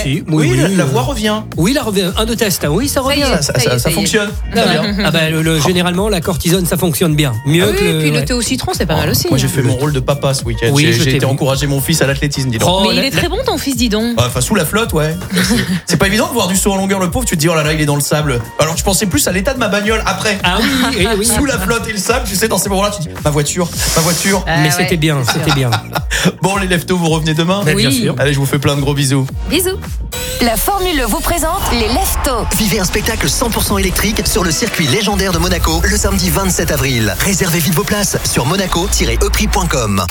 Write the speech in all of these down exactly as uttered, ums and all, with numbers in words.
si. Oui, Oui, la, oui. la voix revient. Oui, la revient. Un de test. Oui, ça revient. Ça, ça, ça, ça fonctionne. Ah, Très bien. ah bah, le, le, généralement, la cortisone, ça fonctionne bien. Mieux Ah oui, que le. puis ouais. le thé au citron, c'est pas mal aussi. Moi, j'ai hein. fait mon rôle de papa ce week-end. Oui, j'ai je j'ai t'ai été vu. encourager mon fils à l'athlétisme, dis donc. Oh, Mais il la- est très bon ton fils, dis donc. Ouais, Enfin, sous la flotte, ouais. C'est- C'est pas évident de voir du saut en longueur, le pauvre. Tu te dis, oh là là, il est dans le sable. Alors, je pensais plus à l'état de ma bagnole après. Ah oui, oui, oui. Sous la flotte et le sable, tu sais, dans ces moments-là, tu dis, ma voiture, ma voiture. Ah Mais ouais, c'était bien, c'est c'était sûr. bien. Bon, les leftos, vous revenez demain Ben, bien Oui. sûr. Allez, je vous fais plein de gros bisous. Bisous. La Formule vous présente les Leftos. Vivez un spectacle cent pour cent électrique sur le circuit légendaire de Monaco le samedi vingt-sept avril. Réservez vite vos places sur monaco tiret e prix point com.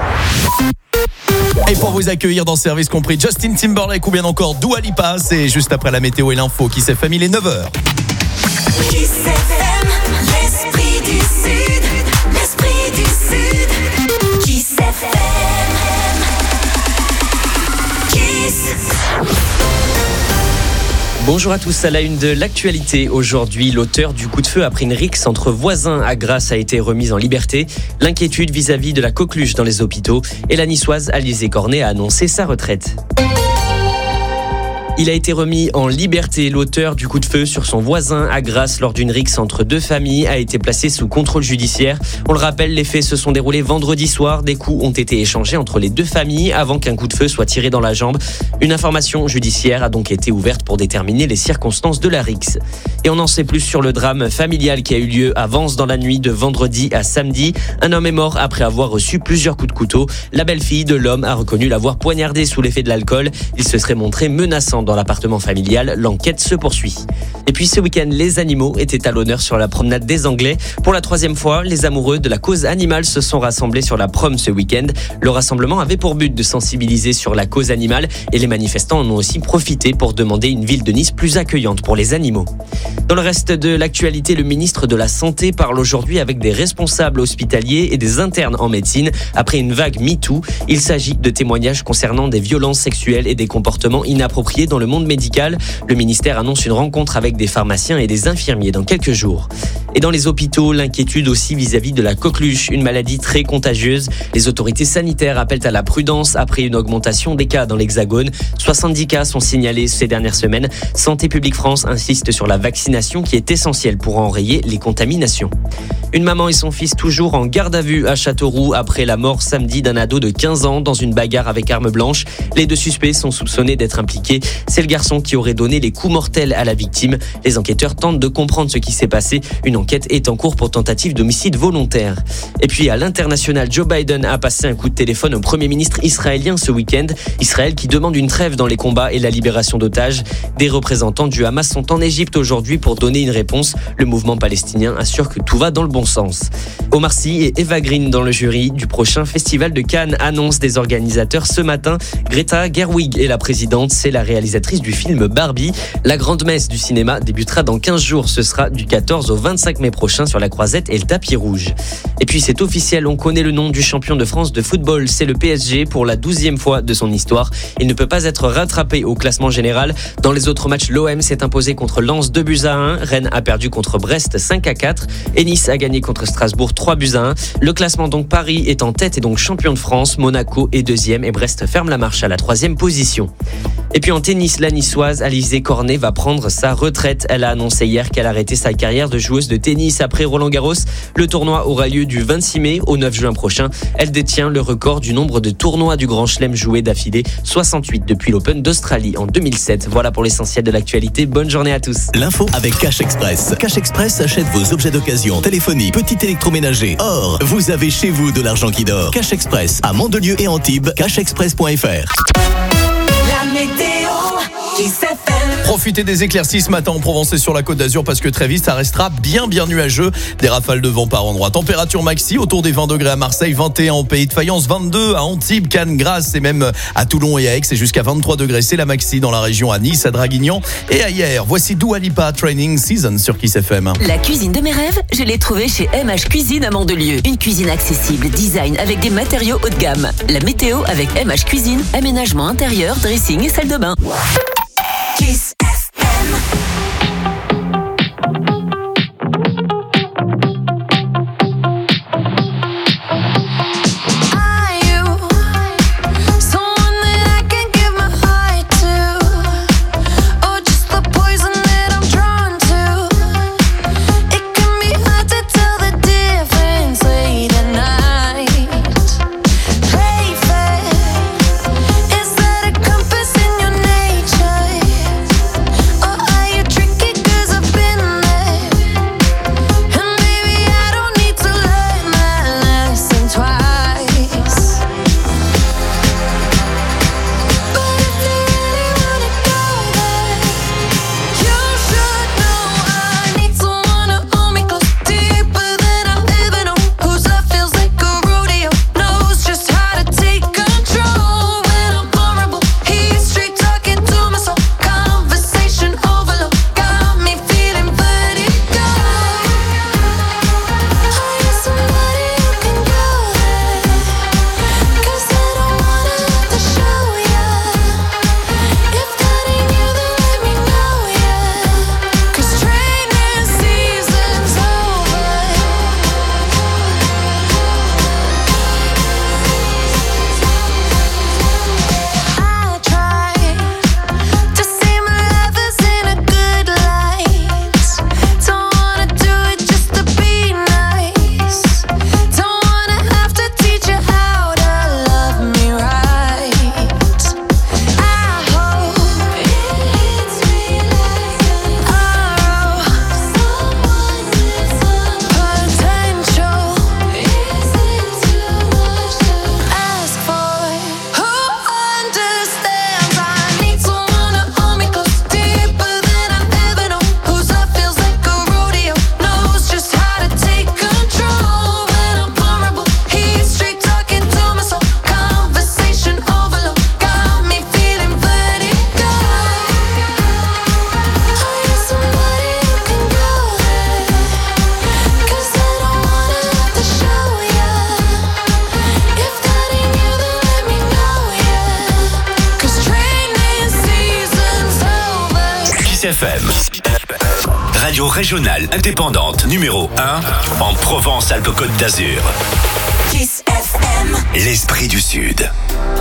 Et pour vous accueillir dans Service Compris, Justin Timberlake ou bien encore Dua Lipa, c'est juste après la météo et l'info qui s'est fait il est neuf heures. Kiss F M, l'esprit du Sud, l'esprit du Sud. Kiss F M, Kiss. Bonjour à tous, à la une de l'actualité. Aujourd'hui, l'auteur du coup de feu après une rixe entre voisins à Grasse a été remise en liberté. L'inquiétude vis-à-vis de la coqueluche dans les hôpitaux. Et la niçoise Alizée Cornet a annoncé sa retraite. Il a été remis en liberté. L'auteur du coup de feu sur son voisin à Grasse lors d'une rixe entre deux familles a été placé sous contrôle judiciaire. On le rappelle, les faits se sont déroulés vendredi soir. Des coups ont été échangés entre les deux familles avant qu'un coup de feu soit tiré dans la jambe. Une information judiciaire a donc été ouverte pour déterminer les circonstances de la rixe. Et on en sait plus sur le drame familial qui a eu lieu à Vence dans la nuit de vendredi à samedi. Un homme est mort après avoir reçu plusieurs coups de couteau. La belle-fille de l'homme a reconnu l'avoir poignardé sous l'effet de l'alcool. Il se serait montré menaçant dans l'appartement familial. L'enquête se poursuit. Et puis ce week-end, les animaux étaient à l'honneur sur la promenade des Anglais. Pour la troisième fois, les amoureux de la cause animale se sont rassemblés sur la prom ce week-end. Le rassemblement avait pour but de sensibiliser sur la cause animale et les manifestants en ont aussi profité pour demander une ville de Nice plus accueillante pour les animaux. Dans le reste de l'actualité, le ministre de la Santé parle aujourd'hui avec des responsables hospitaliers et des internes en médecine après une vague MeToo. Il s'agit de témoignages concernant des violences sexuelles et des comportements inappropriés dans le monde médical. Le ministère annonce une rencontre avec des pharmaciens et des infirmiers dans quelques jours. Et dans les hôpitaux, l'inquiétude aussi vis-à-vis de la coqueluche, une maladie très contagieuse. Les autorités sanitaires appellent à la prudence après une augmentation des cas dans l'Hexagone. soixante-dix cas sont signalés ces dernières semaines. Santé publique France insiste sur la vaccination qui est essentielle pour enrayer les contaminations. Une maman et son fils toujours en garde à vue à Châteauroux après la mort samedi d'un ado de quinze ans dans une bagarre avec arme blanche. Les deux suspects sont soupçonnés d'être impliqués. C'est le garçon qui aurait donné les coups mortels à la victime. Les enquêteurs tentent de comprendre ce qui s'est passé. Une enquête est en cours pour tentative d'homicide volontaire. Et puis à l'international, Joe Biden a passé un coup de téléphone au Premier ministre israélien ce week-end. Israël qui demande une trêve dans les combats et la libération d'otages. Des représentants du Hamas sont en Égypte aujourd'hui pour donner une réponse. Le mouvement palestinien assure que tout va dans le bon sens. Omar Sy et Eva Green dans le jury du prochain festival de Cannes, annonce des organisateurs ce matin. Greta Gerwig est la présidente, c'est la réalisatrice du film Barbie. La grande messe du cinéma débutera dans quinze jours. Ce sera du quatorze au vingt-cinq mai prochain sur la Croisette et le tapis rouge. Et puis c'est officiel, on connaît le nom du champion de France de football. C'est le P S G pour la douzième fois de son histoire. Il ne peut pas être rattrapé au classement général. Dans les autres matchs, l'O M s'est imposé contre Lens deux buts à un. Rennes a perdu contre Brest cinq à quatre. Et Nice a gagné contre Strasbourg trois buts à un. Le classement donc, Paris est en tête et donc champion de France. Monaco est deuxième et Brest ferme la marche à la troisième position. Et puis en tennis, la niçoise Alizée Cornet va prendre sa retraite. Elle a annoncé hier qu'elle arrêtait sa carrière de joueuse de tennis après Roland-Garros. Le tournoi aura lieu du vingt-six mai au neuf juin prochain. Elle détient le record du nombre de tournois du Grand Chelem joués d'affilée, soixante-huit depuis l'Open d'Australie en deux mille sept. Voilà pour l'essentiel de l'actualité. Bonne journée à tous. L'info avec Cash Express. Cash Express achète vos objets d'occasion, téléphonie, petit électroménager. Or, vous avez chez vous de l'argent qui dort. Cash Express à Mandelieu et Antibes, cash express point f r. La météo, Kiss F M. Profitez des éclaircies ce matin en Provence et sur la Côte d'Azur parce que très vite ça restera bien bien nuageux. Des rafales de vent par endroits. Température maxi autour des vingt degrés à Marseille, vingt et un au Pays de Fayence, vingt-deux à Antibes, Cannes, Grasse et même à Toulon et à Aix. Et jusqu'à vingt-trois degrés, c'est la maxi dans la région à Nice, à Draguignan et ailleurs. Voici Dua Lipa Training Season sur Kiss F M. La cuisine de mes rêves, je l'ai trouvée chez M H Cuisine à Mandelieu. Une cuisine accessible, design avec des matériaux haut de gamme. La météo avec M H Cuisine, aménagement intérieur, dressing et salle de bain. Kiss F M. Are you someone that I can give my heart to? Kiss F M. Radio régionale indépendante numéro un en Provence-Alpes-Côte d'Azur. Kiss F M. L'esprit du Sud.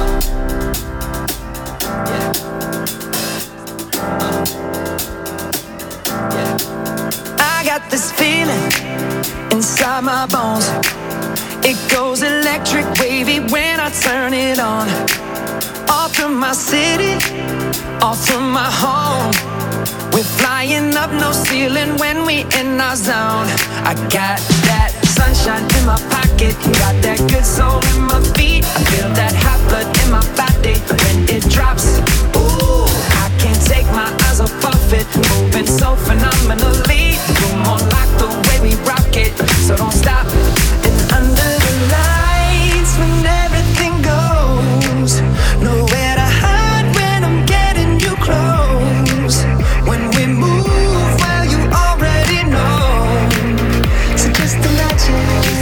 I got this feeling inside my bones. It goes electric wavy when I turn it on. Off from my city, off from my home. We're flying up no ceiling when we in our zone. I got that sunshine in my pocket, got that good soul in my feet. I feel that hot blood in my body when it drops. Ooh, I can't take my eyes off of it, moving so phenomenally. You're more like the way we rock it, so don't stop. And under the lights when everything goes, nowhere to hide when I'm getting you close. When we move, well you already know, so just imagine.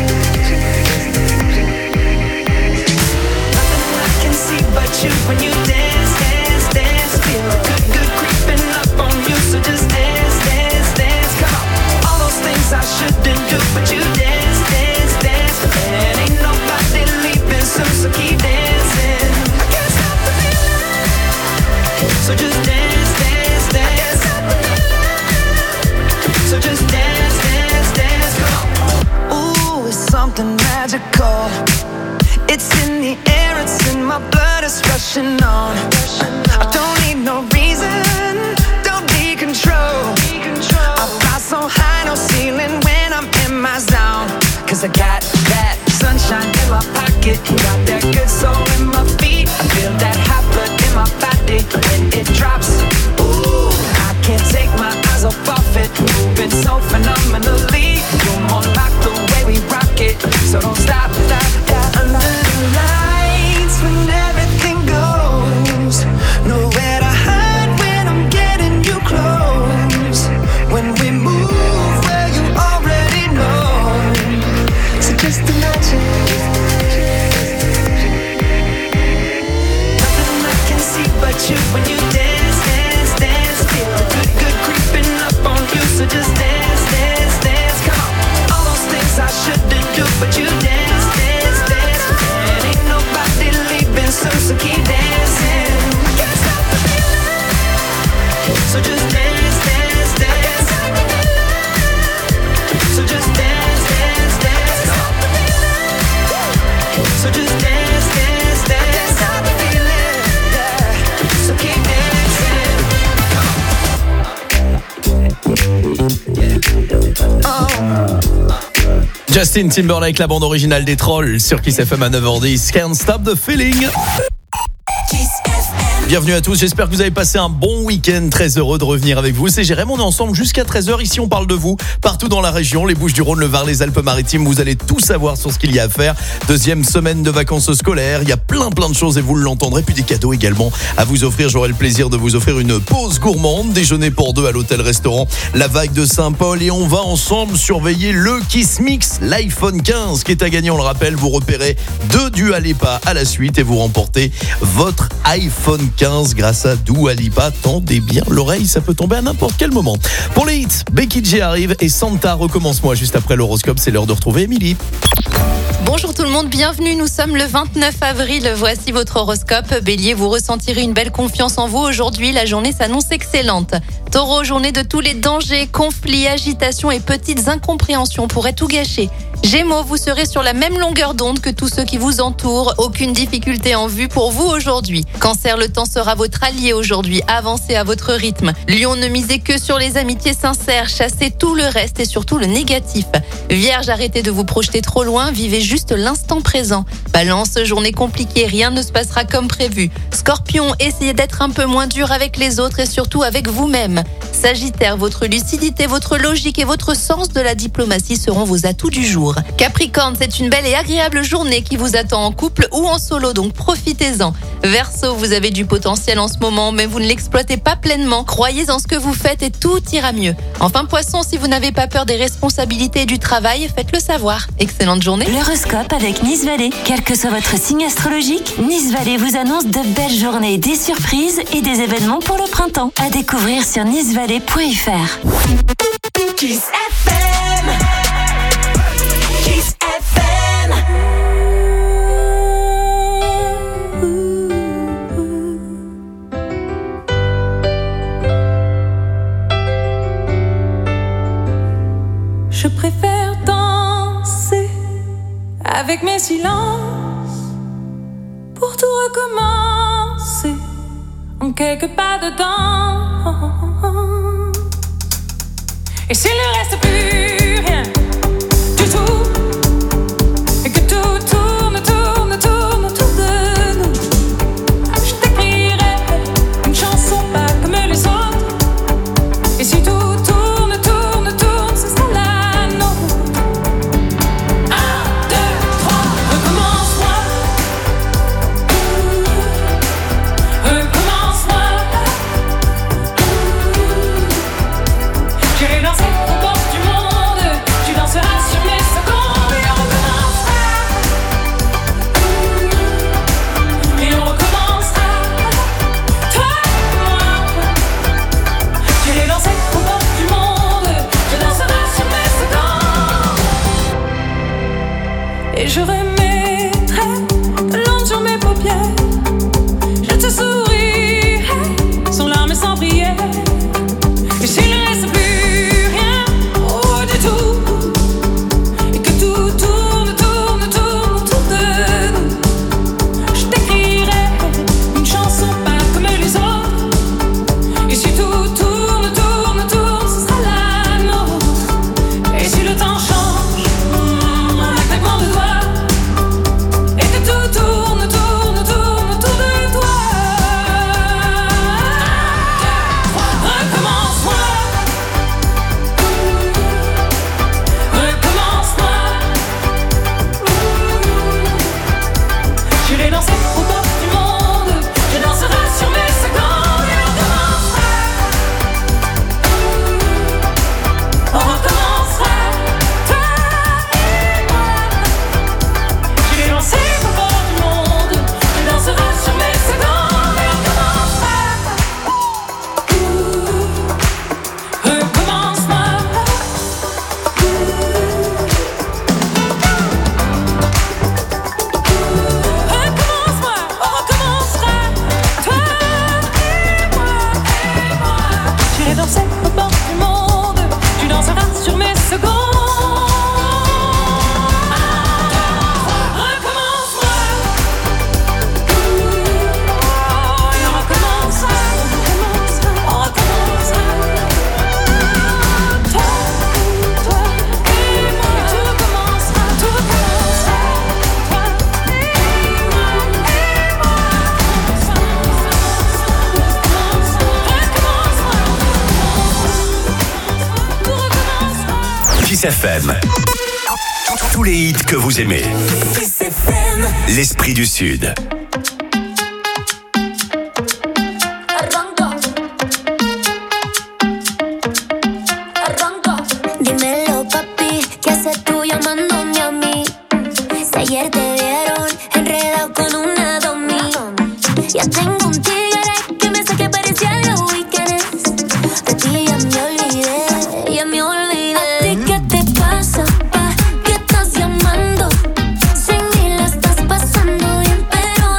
Nothing I can see but you when you dance, dance, dance. Feel good, good creeping up on you, so just dance, dance, dance. Come on, all those things I shouldn't do, but you dance, dance, dance. And ain't nobody leaving soon, so keep dancing. I can't stop the feeling, so just dance, dance, dance. So just dance, dance, dance. Come on. Ooh, it's something magical. It's in the air, it's in my blood, it's rushing on. I don't need no reason, don't need control. I fly so high, no ceiling when I'm in my zone. Cause I got that sunshine in my pocket, got that good soul in my feet. I feel that hot blood in my body when it drops. Ooh, I can't take my eyes off of it, moving so phenomenally. You're more like the way we rock it, so don't stop, stop, stop. Under the lights when everything goes, nowhere to hide when I'm getting you close. When we move, well you already know, so just imagine. Nothing I can see but you when you dance, dance, dance. Feel good, good creeping up on you, so just dance, dance, dance. Come on, all those things I shouldn't do, but you dance, dance, dance. And ain't nobody leaving soon, so keep dancing. I can't stop the feeling, so just dance, dance, dance. So just dance, dance, dance. So just dance, dance, dance. Stop the feeling, yeah. So keep dancing. Oh. Justin Timberlake, la bande originale des Trolls sur Kiss F M à neuf heures dix. Can't Stop the Feeling. Bienvenue à tous, j'espère que vous avez passé un bon week-end. Très heureux de revenir avec vous. C'est Jérém, on est ensemble jusqu'à treize heures. Ici, on parle de vous partout dans la région, les Bouches-du-Rhône, le Var, les Alpes-Maritimes. Vous allez tout savoir sur ce qu'il y a à faire. Deuxième semaine de vacances scolaires. Il y a plein plein de choses et vous l'entendrez. Puis des cadeaux également à vous offrir. J'aurai le plaisir de vous offrir une pause gourmande. Déjeuner pour deux à l'hôtel-restaurant La Vague de Saint-Paul. Et on va ensemble surveiller le Kiss Mix, l'iPhone quinze qui est à gagner. On le rappelle, vous repérez deux Dua Lipa à la suite et vous remportez votre iPhone quinze grâce à Dua Lipa. Tendez bien l'oreille, ça peut tomber à n'importe quel moment. Pour les hits, Becky G arrive et Santa recommence-moi juste après l'horoscope. C'est l'heure de retrouver Émilie. Bonjour tout le monde, bienvenue, nous sommes le vingt-neuf avril, voici votre horoscope. Bélier, vous ressentirez une belle confiance en vous aujourd'hui, la journée s'annonce excellente. Taureau, journée de tous les dangers, conflits, agitations et petites incompréhensions pourraient tout gâcher. Gémeaux, vous serez sur la même longueur d'onde que tous ceux qui vous entourent. Aucune difficulté en vue pour vous aujourd'hui. Cancer, le temps sera votre allié aujourd'hui. Avancez à votre rythme. Lion, ne misez que sur les amitiés sincères. Chassez tout le reste et surtout le négatif. Vierge, arrêtez de vous projeter trop loin. Vivez juste l'instant présent. Balance, journée compliquée. Rien ne se passera comme prévu. Scorpion, essayez d'être un peu moins dur avec les autres et surtout avec vous-même. Sagittaire, votre lucidité, votre logique et votre sens de la diplomatie seront vos atouts du jour. Capricorne, c'est une belle et agréable journée qui vous attend en couple ou en solo, donc profitez-en. Verseau, vous avez du potentiel en ce moment, mais vous ne l'exploitez pas pleinement. Croyez en ce que vous faites et tout ira mieux. Enfin, Poisson, si vous n'avez pas peur des responsabilités et du travail, faites-le savoir. Excellente journée. L'horoscope avec Nice Valley. Quel que soit votre signe astrologique, Nice Valley vous annonce de belles journées, des surprises et des événements pour le printemps. À découvrir sur nice valley point f r. Kiss F M. Kiss F M. Je préfère danser avec mes silences pour tout recommencer en quelques pas dedans. Et s'il ne reste plus rien du tout, et que tout tourne, tourne, tourne autour de nous, je t'écrirai une chanson pas comme les autres. Et si tout tourne, tourne, tourne, ce sera la nôtre. Un, deux, trois, recommence-moi. Recommence-moi. J'irai danser au bord du monde. Tu danseras sur mes secondes. Et on recommencera. Et on recommencera. Toi et moi. J'irai danser au bord du monde. Tu danseras sur mes secondes. Et je remettrai de l'encre sur mes paupières. Je te sourirai sans larmes et sans prière. Et s'il ne reste plus rien, oh du tout, et que tout tourne, tourne, tourne autour de nous, je t'écrirai une chanson pas comme les autres. Et si tout tourne, tourne, tourne, ce sera la nôtre. Et si le temps change, mm, en un claquement de doigts, et que tout tourne, tourne, tourne autour de toi. Recommence-moi. Recommence-moi. J'irai danser au bord du monde. Tu danseras sur mes secondes. Et on recommencera. On recommencera. Toi et moi. J'irai danser au bord du monde. Tu danseras sur mes secondes. Et on recommencera. Recommence-moi. Recommence-moi, on recommencera. Toi et moi, et moi. J'irai danser au bord du monde. Tu danseras sur mes secondes. Recommence-moi. Et on recommencera. On recommencera. Toi, toi et moi. Et tout recommencera. Tout recommencera. Toi et moi, et moi. Kiss F M. Tous les hits que vous aimez. Kiss F M. L'esprit du Sud. Arranca. Arranca. Dímelo, papi, ¿qué haces tú llamándome a mí? Si ayer te vieron enredado con una domi. Ya tengo un tigre que me sé que parecía de weekends. De ti ya me olvidé, ya me olvidé. ¿A ti qué te pasa, pa? ¿Qué estás llamando? Sin mí la estás pasando bien, pero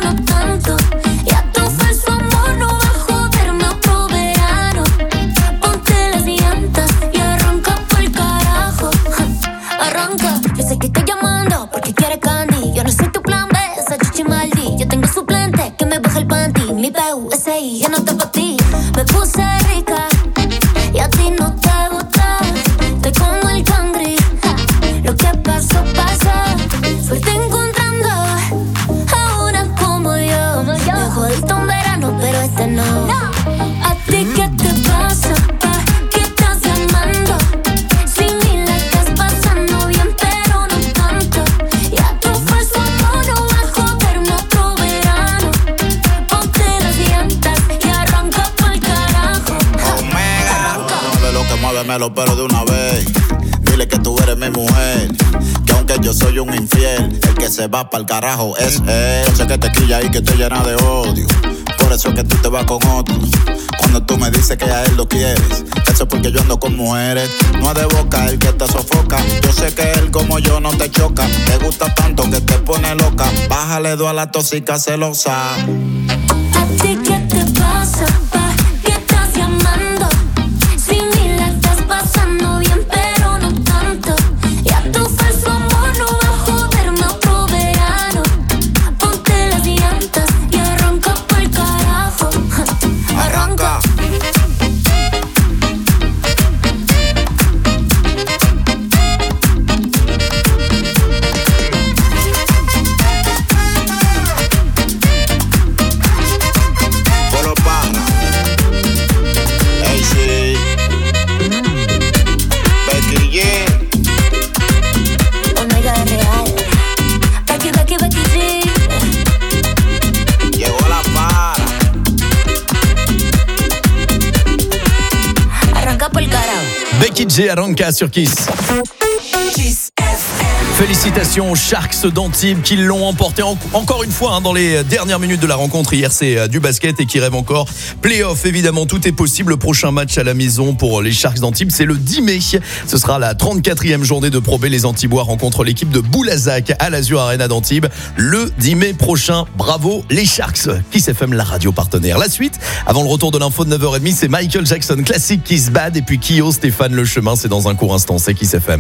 muévemelo pero de una vez. Dile que tú eres mi mujer, que aunque yo soy un infiel, el que se va pa'l carajo es él. Sé que te quilla y que te llena de odio, por eso es que tú te vas con otro. Cuando tú me dices que a él lo quieres, eso es porque yo ando con mujeres. No es de boca el que te sofoca, yo sé que él como yo no te choca. Te gusta tanto que te pone loca, bájale dos a la tóxica celosa. ¿A ti qué te pasa, pa? ¿Qué estás llamando? Si ni la estás pasando bien, pero no tanto. Y a tu falso amor no va a joderme otro verano. Ponte las llantas y arranca pa'l carajo. Arranca. Becky G, Aranka sur Kiss. Félicitations aux Sharks d'Antibes qui l'ont emporté en, encore une fois hein, dans les dernières minutes de la rencontre. Hier, c'est euh, du basket et qui rêve encore play-off. Évidemment, tout est possible. Le prochain match à la maison pour les Sharks d'Antibes, c'est le dix mai. Ce sera la trente-quatrième journée de Pro B. Les Antibois rencontrent l'équipe de Boulazac à l'Azur Arena d'Antibes le dix mai prochain. Bravo les Sharks. Kiss F M, la radio partenaire. La suite, avant le retour de l'info de neuf heures trente, c'est Michael Jackson, classique Kiss Bad. Et puis Kyo, Stéphane Le Chemin, c'est dans un court instant. C'est Kiss F M.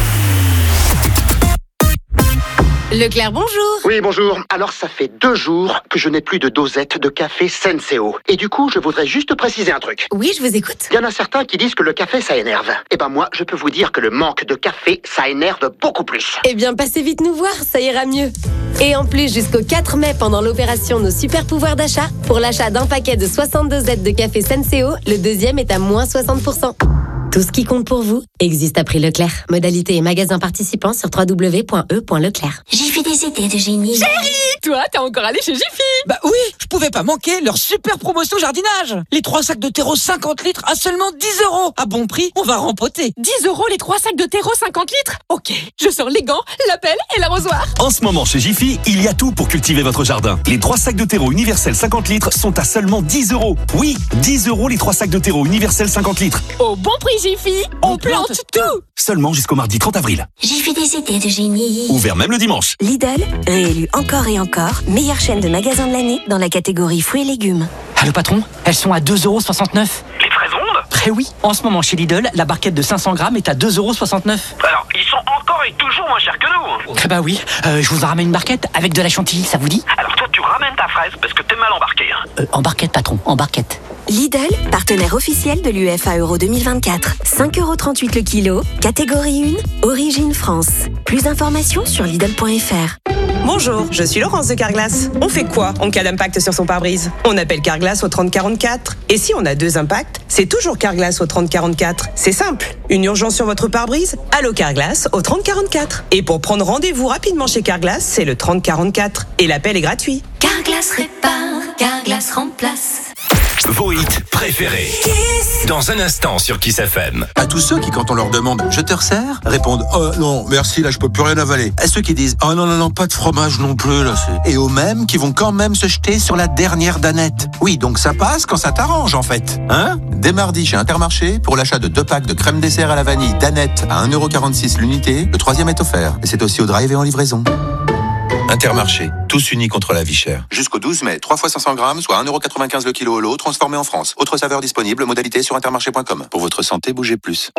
Leclerc, bonjour. Oui, bonjour. Alors, ça fait deux jours que je n'ai plus de dosette de café Senseo. Et du coup, je voudrais juste préciser un truc. Oui, je vous écoute. Il y en a certains qui disent que le café, ça énerve. Eh ben moi, je peux vous dire que le manque de café, ça énerve beaucoup plus. Eh bien, passez vite nous voir, ça ira mieux. Et en plus, jusqu'au quatre mai, pendant l'opération Nos Super Pouvoirs d'achat, pour l'achat d'un paquet de soixante-deux Z de café Senseo, le deuxième est à moins soixante pour cent. Tout ce qui compte pour vous existe à prix Leclerc. Modalité et magasin participants sur w w w point e point leclerc. Jiffy des idées de génie. Chérie, toi, t'es encore allé chez Jiffy? Bah oui, je pouvais pas manquer leur super promotion jardinage. Les trois sacs de terreau cinquante litres à seulement dix euros. À bon prix, on va rempoter. dix euros les trois sacs de terreau cinquante litres? Ok, je sors les gants, la pelle et l'arrosoir. En ce moment, chez Jiffy, il y a tout pour cultiver votre jardin. Les trois sacs de terreau universel cinquante litres sont à seulement dix euros. Oui, dix euros les trois sacs de terreau universel cinquante litres. Au bon prix Jiffy, on, on plante, plante tout. Seulement jusqu'au mardi trente avril. Jiffy des idées de génie. Ouvert même le dimanche. Lidl, réélu encore et encore, meilleure chaîne de magasins de l'année dans la catégorie fruits et légumes. Allô patron, elles sont à deux euros soixante-neuf. Les fraises rondes? Eh oui, en ce moment chez Lidl, la barquette de cinq cents grammes est à deux euros soixante-neuf. Alors, ils sont encore et toujours moins chers que nous. Eh bah oui, euh, je vous en ramène une barquette avec de la chantilly, ça vous dit? Alors toi, tu ramènes ta fraise parce que t'es mal embarqué. Hein. Euh, en barquette patron, en barquette. Lidl, partenaire officiel de l'U E F A Euro deux mille vingt-quatre. cinq euros trente-huit le kilo, catégorie un, origine France. Plus d'informations sur Lidl point F R. Bonjour, je suis Laurence de Carglass. On fait quoi en cas d'impact sur son pare-brise? On appelle Carglass au trente quarante-quatre. Et si on a deux impacts, c'est toujours Carglass au trente quarante-quatre. C'est simple. Une urgence sur votre pare-brise? Allô Carglass au trente quarante-quatre. Et pour prendre rendez-vous rapidement chez Carglass, c'est le trente quarante-quatre. Et l'appel est gratuit. Carglass répare, Carglass remplace. Vos hits préférés. Kiss. Dans un instant sur Kiss F M. À tous ceux qui, quand on leur demande « Je te resserre ?» répondent « Oh non, merci, là je peux plus rien avaler ». À ceux qui disent « Oh non, non, non, pas de fromage non plus, là c'est... » Et aux mêmes qui vont quand même se jeter sur la dernière danette. Oui, donc ça passe quand ça t'arrange en fait. Hein ? Dès mardi chez Intermarché, pour l'achat de deux packs de crème dessert à la vanille danette à un euro quarante-six l'unité, le troisième est offert. Et c'est aussi au drive et en livraison. Intermarché, tous unis contre la vie chère. Jusqu'au douze mai, trois fois cinq cents grammes, soit un euro quatre-vingt-quinze le kilo au lot, transformé en France. Autre saveur disponible, modalité sur intermarché point com. Pour votre santé, bougez plus.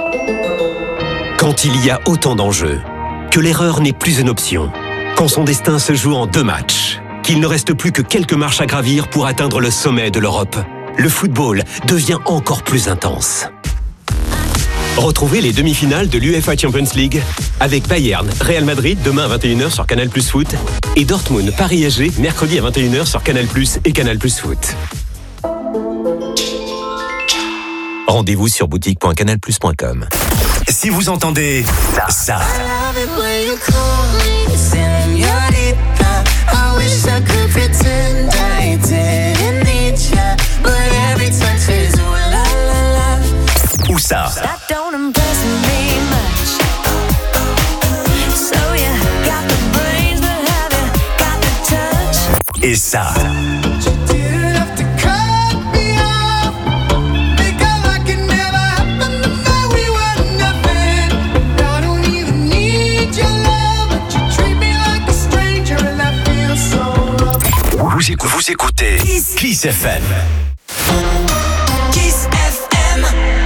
Quand il y a autant d'enjeux, que l'erreur n'est plus une option, quand son destin se joue en deux matchs, qu'il ne reste plus que quelques marches à gravir pour atteindre le sommet de l'Europe, le football devient encore plus intense. Retrouvez les demi-finales de l'UEFA Champions League avec Bayern, Real Madrid demain à vingt et une heures sur Canal Plus Foot et Dortmund, Paris S G mercredi à vingt et une heures sur Canal Plus et Canal Plus Foot. Rendez-vous sur boutique point canal plus point com. Si vous entendez ça, ou ça. That don't impress me much. So you got the brains, but have you got the touch? Et ça. Vous écoutez, vous écoutez Kiss, Kiss F M. Kiss F M.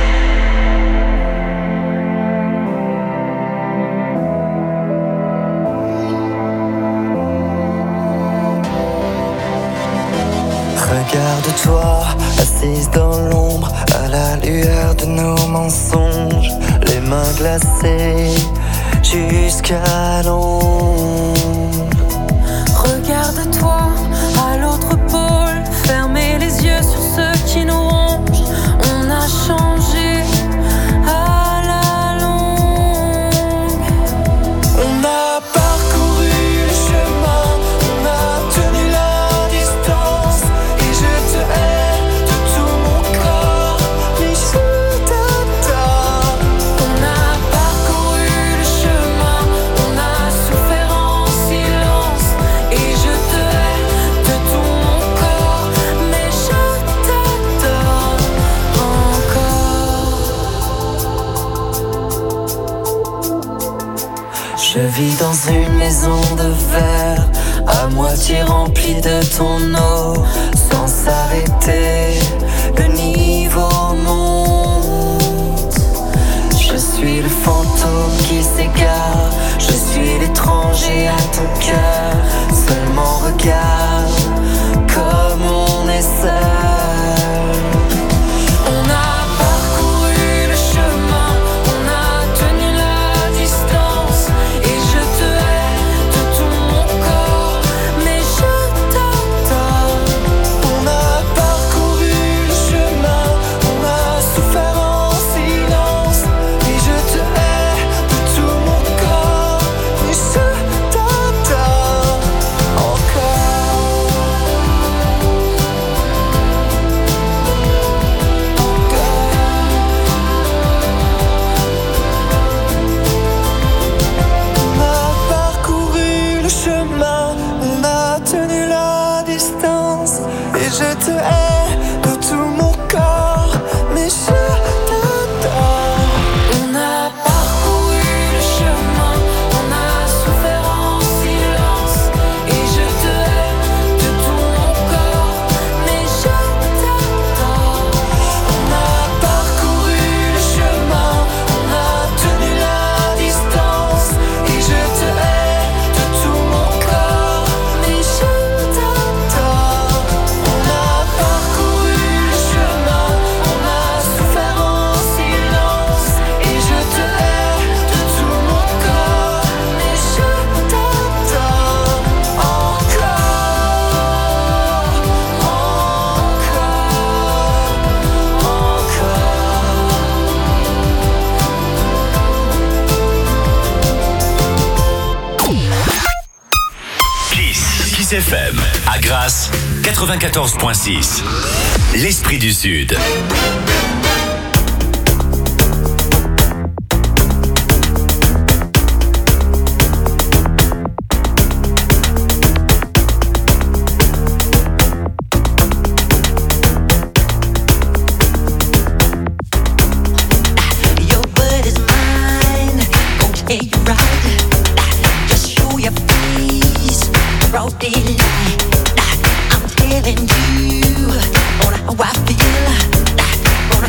Regarde-toi, assise dans l'ombre, à la lueur de nos mensonges, les mains glacées jusqu'à l'ombre. Regarde-toi à l'autre pôle, fermez les yeux sur ceux qui nous rongent. On a changé à la longue. On a parcouru le chemin, on a tenu la distance, et je te hais de tout mon corps, mais je t'adore. On a parcouru le chemin, on a souffert en silence, et je te hais de tout mon corps, mais je t'adore encore. Je vis dans une maison de verre, à moitié remplie de ton eau, sans s'arrêter, le niveau monte. Je suis le fantôme qui s'égare, je suis l'étranger à ton cœur, seulement regarde comme on est seul. On a parcouru le chemin, on a tenu la distance, et je te hais de tout mon corps, mais je t'adore. On a parcouru le chemin, on a souffert en silence, et je te hais de tout mon corps, mais je t'adore encore. On a parcouru le chemin, on a tenu la distance, et je te hais de tout mon corps, mais je t'adore. On a parcouru le chemin, on a souffert en silence, et je te hais de tout mon corps, mais je t'adore. On a parcouru le chemin, on a tenu la distance, et je te hais de tout mon corps, mais je t'adore. On a parcouru le chemin, on a souffert en silence, et je te hais de tout mon corps, mais je t'adore encore, Kiss, Kiss F M, à Grasse, quatre-vingt-quatorze virgule six. L'esprit du Sud. Your word is mine, okay, you're right. Just show your face, broad daylight. I'm telling you on how I feel, on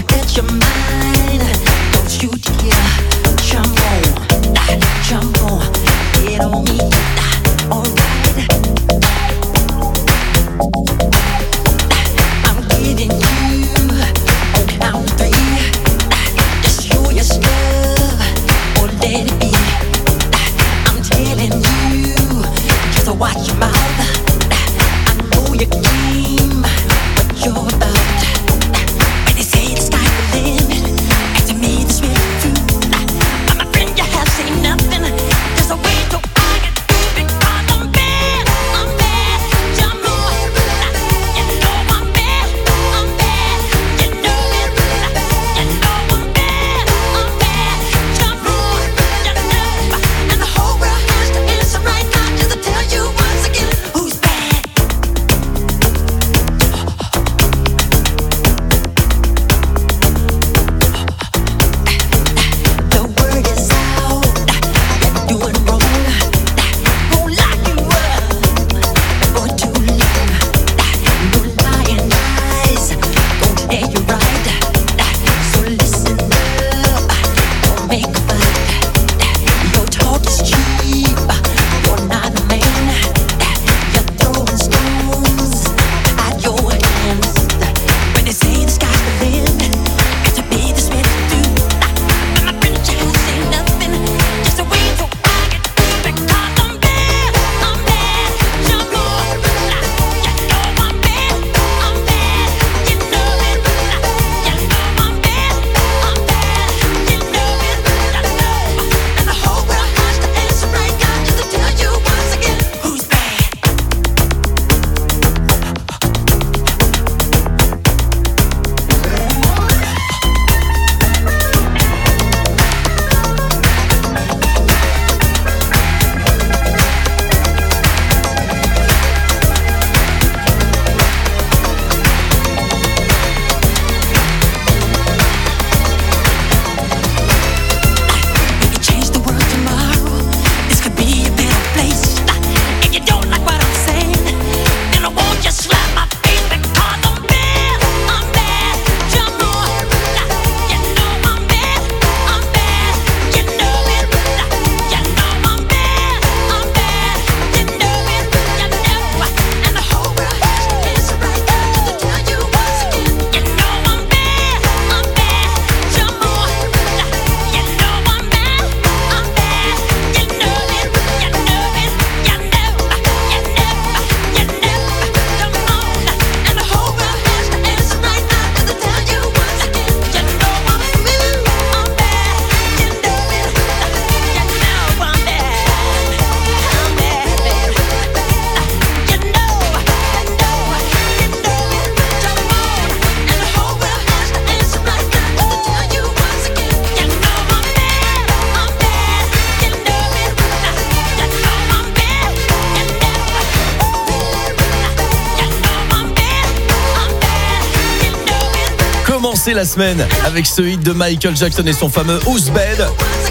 commencer la semaine avec ce hit de Michael Jackson et son fameux Who's Bad.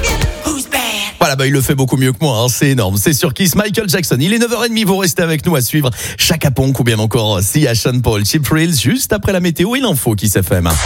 Voilà, bah il le fait beaucoup mieux que moi, hein, c'est énorme. C'est sur Kiss, Michael Jackson. Il est neuf heures trente, vous restez avec nous à suivre Chaka Ponk ou bien encore Sia, Sean Paul, Cheap Thrills, juste après la météo et l'info Kiss F M.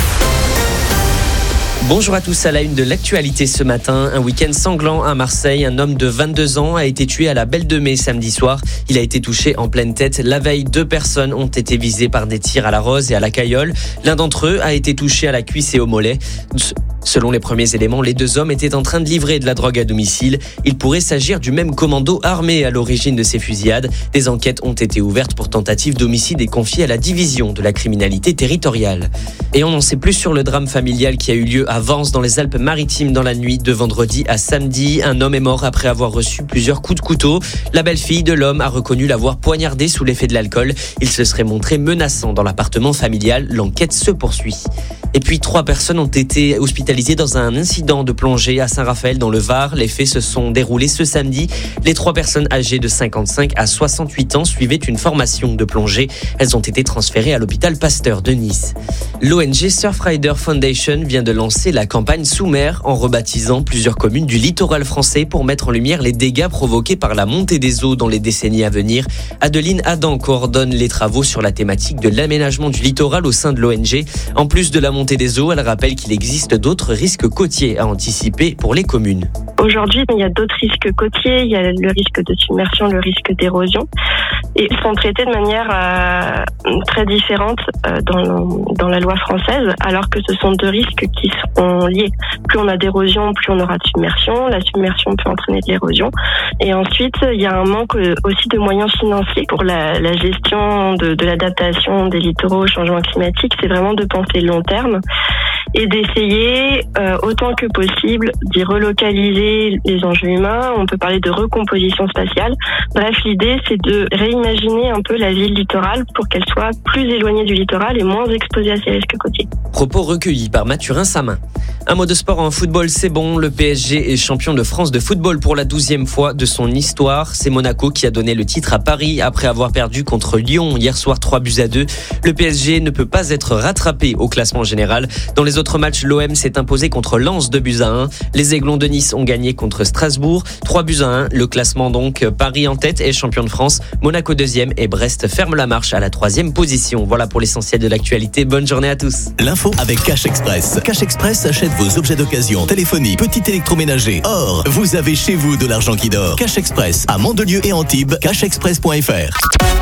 Bonjour à tous, à la une de l'actualité ce matin. Un week-end sanglant à Marseille. Un homme de vingt-deux ans a été tué à la Belle de Mai samedi soir. Il a été touché en pleine tête. La veille, deux personnes ont été visées par des tirs à la rose et à la caillole. L'un d'entre eux a été touché à la cuisse et au mollet. Selon les premiers éléments, les deux hommes étaient en train de livrer de la drogue à domicile. Il pourrait s'agir du même commando armé à l'origine de ces fusillades. Des enquêtes ont été ouvertes pour tentative d'homicide et confiées à la division de la criminalité territoriale. Et on n'en sait plus sur le drame familial qui a eu lieu à Vence dans les Alpes-Maritimes dans la nuit de vendredi à samedi. Un homme est mort après avoir reçu plusieurs coups de couteau. La belle-fille de l'homme a reconnu l'avoir poignardé sous l'effet de l'alcool. Il se serait montré menaçant dans l'appartement familial. L'enquête se poursuit. Et puis trois personnes ont été hospitalisées dans un incident de plongée à Saint-Raphaël dans le Var. Les faits se sont déroulés ce samedi. Les trois personnes âgées de cinquante-cinq à soixante-huit ans suivaient une formation de plongée. Elles ont été transférées à l'hôpital Pasteur de Nice. L'O N G Surfrider Foundation vient de lancer la campagne sous mer en rebaptisant plusieurs communes du littoral français pour mettre en lumière les dégâts provoqués par la montée des eaux dans les décennies à venir. Adeline Adam coordonne les travaux sur la thématique de l'aménagement du littoral au sein de l'O N G. En plus de la montée des eaux, elle rappelle qu'il existe d'autres risques côtiers à anticiper pour les communes. Aujourd'hui, il y a d'autres risques côtiers, il y a le risque de submersion, le risque d'érosion, et ils sont traités de manière euh, très différente euh, dans, dans la loi française, alors que ce sont deux risques qui sont liés. Plus on a d'érosion, plus on aura de submersion. La submersion peut entraîner de l'érosion. Et ensuite, il y a un manque aussi de moyens financiers pour la, la gestion de, de l'adaptation des littoraux au changement climatique. C'est vraiment de penser long terme et d'essayer euh, autant que possible d'y relocaliser les enjeux humains. On peut parler de recomposition spatiale. Bref, l'idée, c'est de réimaginer un peu la ville littorale pour qu'elle soit plus éloignée du littoral et moins exposée à ces risques côtiers. Propos recueillis par Mathurin Samin. Un mot de sport en football, c'est bon. Le P S G est champion de France de football pour la douzième fois de son histoire. C'est Monaco qui a donné le titre à Paris après avoir perdu contre Lyon hier soir trois buts à deux. Le P S G ne peut pas être rattrapé au classement général. Dans les autres matchs, l'O M s'est imposé contre Lens deux buts à un. Les Aiglons de Nice ont gagné contre Strasbourg trois buts à un. Le classement donc, Paris en tête et champion de France, Monaco deuxième et Brest ferme la marche à la troisième position. Voilà pour l'essentiel de l'actualité. Bonne journée à tous. L'info avec Cash Express. Cash Express achète vos objets d'occasion, téléphonie, petit électroménager. Or, vous avez chez vous de l'argent qui dort. Cash Express à Mandelieu et Antibes, cash express point f r.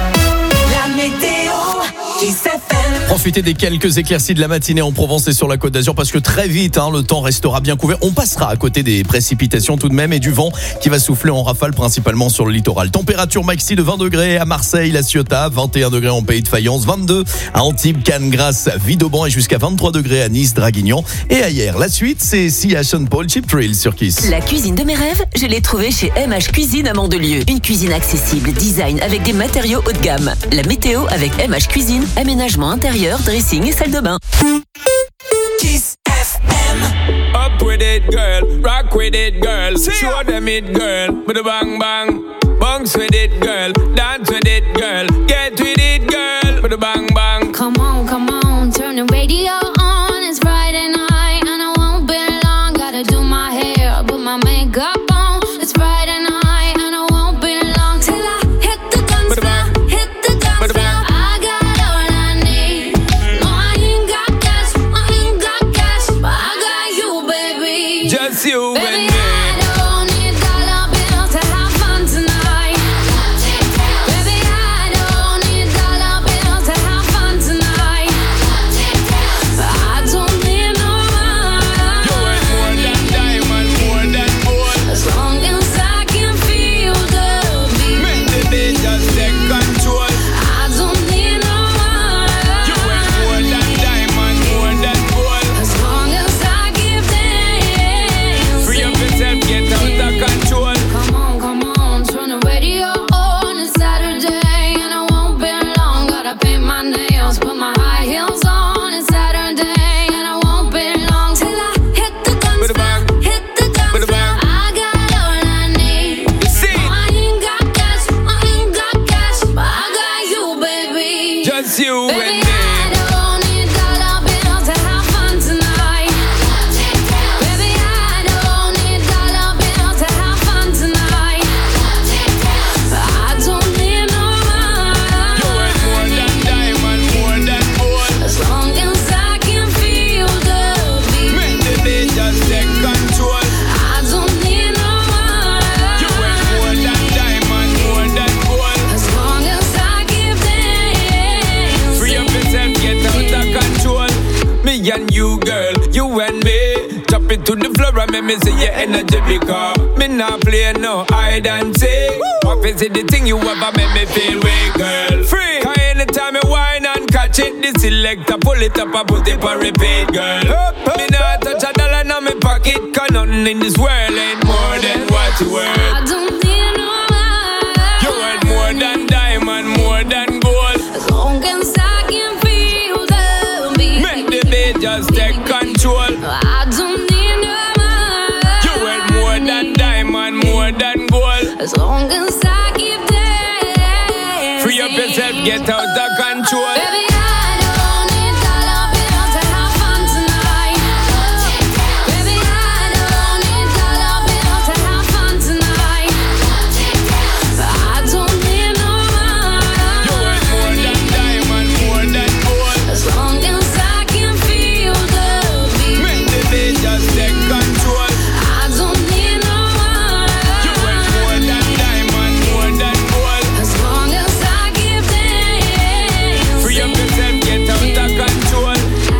La météo qui s'est fait. Profitez des quelques éclaircies de la matinée en Provence et sur la Côte d'Azur parce que très vite, hein, le temps restera bien couvert. On passera à côté des précipitations tout de même et du vent qui va souffler en rafale principalement sur le littoral. Température maxi de vingt degrés à Marseille, La Ciotat, vingt et un degrés en Pays de Fayence, vingt-deux à Antibes, Cannes, Grasse, Vidauban et jusqu'à vingt-trois degrés à Nice, Draguignan et ailleurs. La suite, c'est Sia, Sean Paul, Cheap Thrills sur Kiss. La cuisine de mes rêves, je l'ai trouvée chez M H Cuisine à Mandelieu. Une cuisine accessible, design avec des matériaux haut de gamme. La météo avec M H Cuisine, aménagement intérieur, dressing et salle de bain. Kiss F M. Up with it, girl. Rock with it, girl. Show them it, girl. With a bang bang. Bounce with it, girl. Dance with it, girl. Get with it, girl. With a bang bang. Come on, come on. Turn the radio on. It's Friday night and I won't be long. Gotta do my hair, put my makeup on. It's Friday night and I won't be long till I hit the guns now. Hit the guns now. I got all I need. No, I ain't got cash. I ain't got cash, but I got you, baby. Just you Baby, and me. I don't need dollar bills to have fun tonight. Baby, I don't need dollar bills to have and you, girl, you and me. Drop it to the floor and make me see your energy because me not play no hide and seek. Office is the thing you ever make me feel weak, girl. Free. Cause anytime you whine and catch it, the selector pull it up and put it on repeat, girl. Up, up, me not touch a dollar in my pocket, cause nothing in this world ain't more than what you worth. I don't need no man. You worth more than diamond, more than gold. As long as I can feel the beat, make the beat just take control. I don't need no man. You worth more than diamond, more than gold. As long as I keep dancing. Free up yourself, get out of control. Baby, I don't need dollar bill to have fun tonight. Baby, I don't need dollar bill to have fun tonight. I don't need no man. You worth more than diamond, more than gold. As long as I can feel the beat, make the beat just take control. I don't need no man. You worth more than diamond, more than gold. As long as I keep dancing. Free up yourself, get out of control.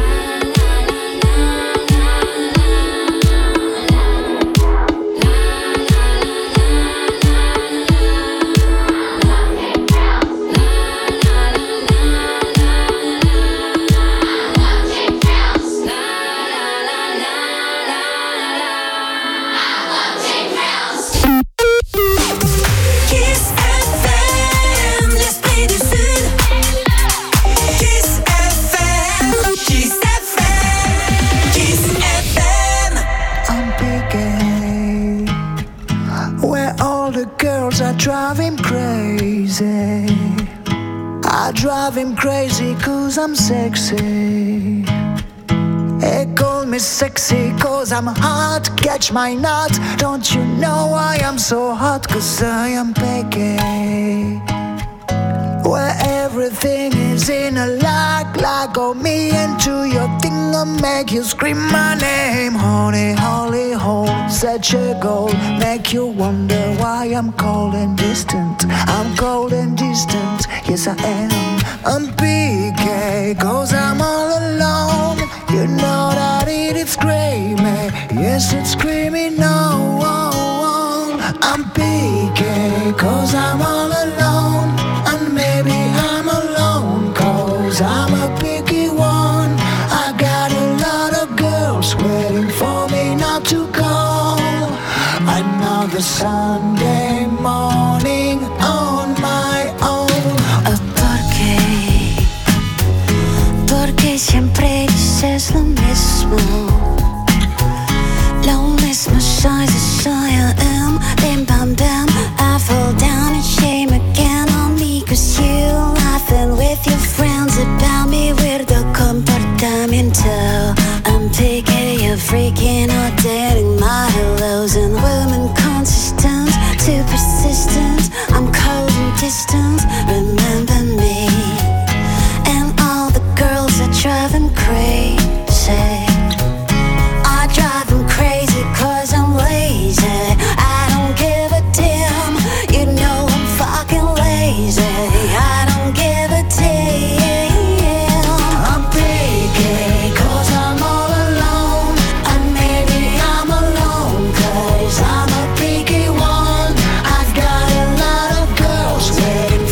Kiss F M, l'esprit du Sud. Kiss F M, Kiss F M, Kiss F M. I'm picking where all the girls are driving crazy. I drive him crazy cause I'm sexy. They call me sexy cause I'm hot. Catch my nut. Don't you know why I'm so hot? Cause I am picky. Where everything is in a lock. Like go me into your thing and make you scream my name. Honey, holy hole, such a goal. Make you wonder why I'm cold and distant. I'm cold and distant, yes I am. I'm P K, cause I'm all alone. You know that it is screaming, yes it's screaming no. I'm P K, cause I'm all alone. And maybe I'm alone, cause I'm a picky one. I got a lot of girls waiting for me not to go. Another Sunday morning on my own. ¿Por qué? Porque siempre dices lo mismo. Lo mismo size as I am. Bim bam bam, I fall down in shame again on me. Cause you laughing with your friends about me. Weirdo comportamiento. I'm picking you freaking out, dating my hellos and women consistent, too persistent. I'm cold and distant, remember me. And all the girls are driving crazy. I drive them crazy cause I'm lazy. I don't give a damn, you know I'm fucking lazy. I don't give a damn. I'm picky cause I'm all alone. And maybe I'm alone cause I'm a picky one. I've got a lot of girls waiting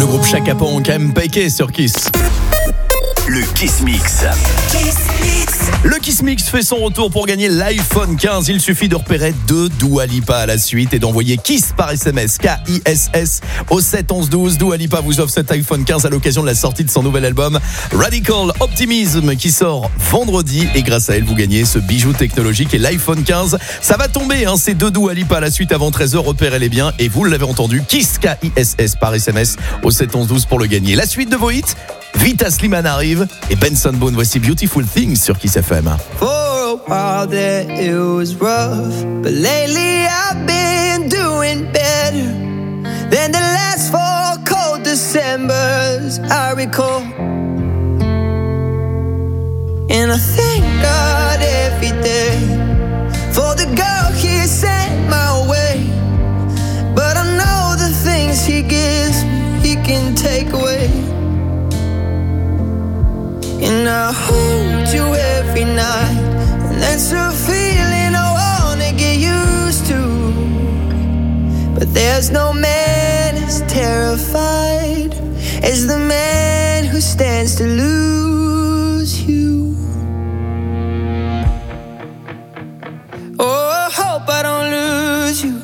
Le groupe Chaka Ponk, M P K sur Kiss. Le Kiss Mix. Le Kiss Mix fait son retour pour gagner l'iPhone quinze. Il suffit de repérer deux Dua Lipa à la suite et d'envoyer Kiss par S M S, K I S S, au sept onze douze. Dua Lipa vous offre cet iPhone quinze à l'occasion de la sortie de son nouvel album Radical Optimism qui sort vendredi. Et grâce à elle, vous gagnez ce bijou technologique et l'iPhone quinze. Ça va tomber, hein, ces deux Dua Lipa à la suite avant treize heures. Repérez-les bien et vous l'avez entendu, Kiss, K I S S par S M S au sept onze douze pour le gagner. La suite de vos hits, Vita Slimane arrive et Benson Boone. Voici Beautiful Things sur Kiss F M. For a while there it was rough, but lately I've been doing better than the last four cold Decembers I recall. And I thank God every day for the girl He sent my way. But I know the things He gives me He can take away. And I hold you every night, and that's a feeling I wanna get used to. But there's no man as terrified as the man who stands to lose you. Oh, I hope I don't lose you.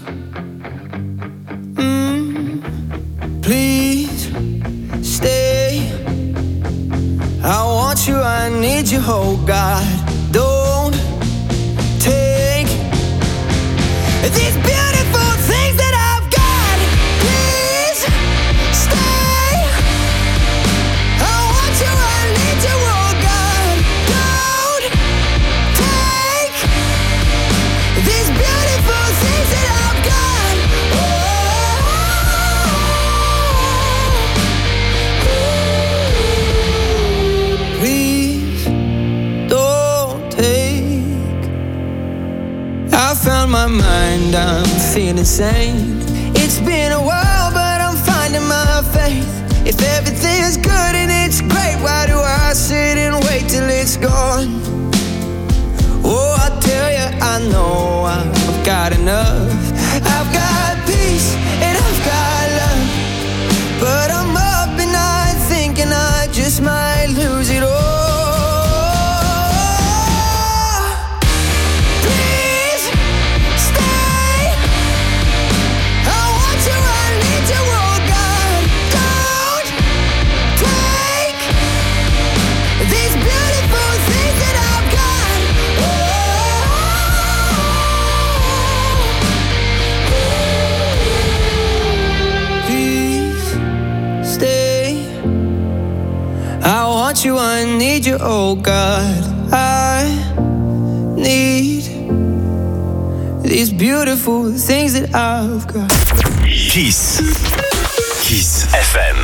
Mm, please stay. I want you, I need you, oh God. Don't take these beautiful things that I've got. Please stay. I want you, I need you, oh God. Don't take these beautiful things that I've got. Please don't take. I found my mind, I'm feeling sane. It's been a while, but I'm finding my faith. If everything's good and it's great, why do I sit and wait till it's gone? Oh, I tell you, I know I've got enough. I've got peace and I've got love, but I'm up and I thinking I just might lose it all. Please stay. I want you, I need you, oh God. Don't take these beautiful things that I've got. Please stay. I want you, I need you, oh God. I need these beautiful things that I've got. Kiss. Kiss F M.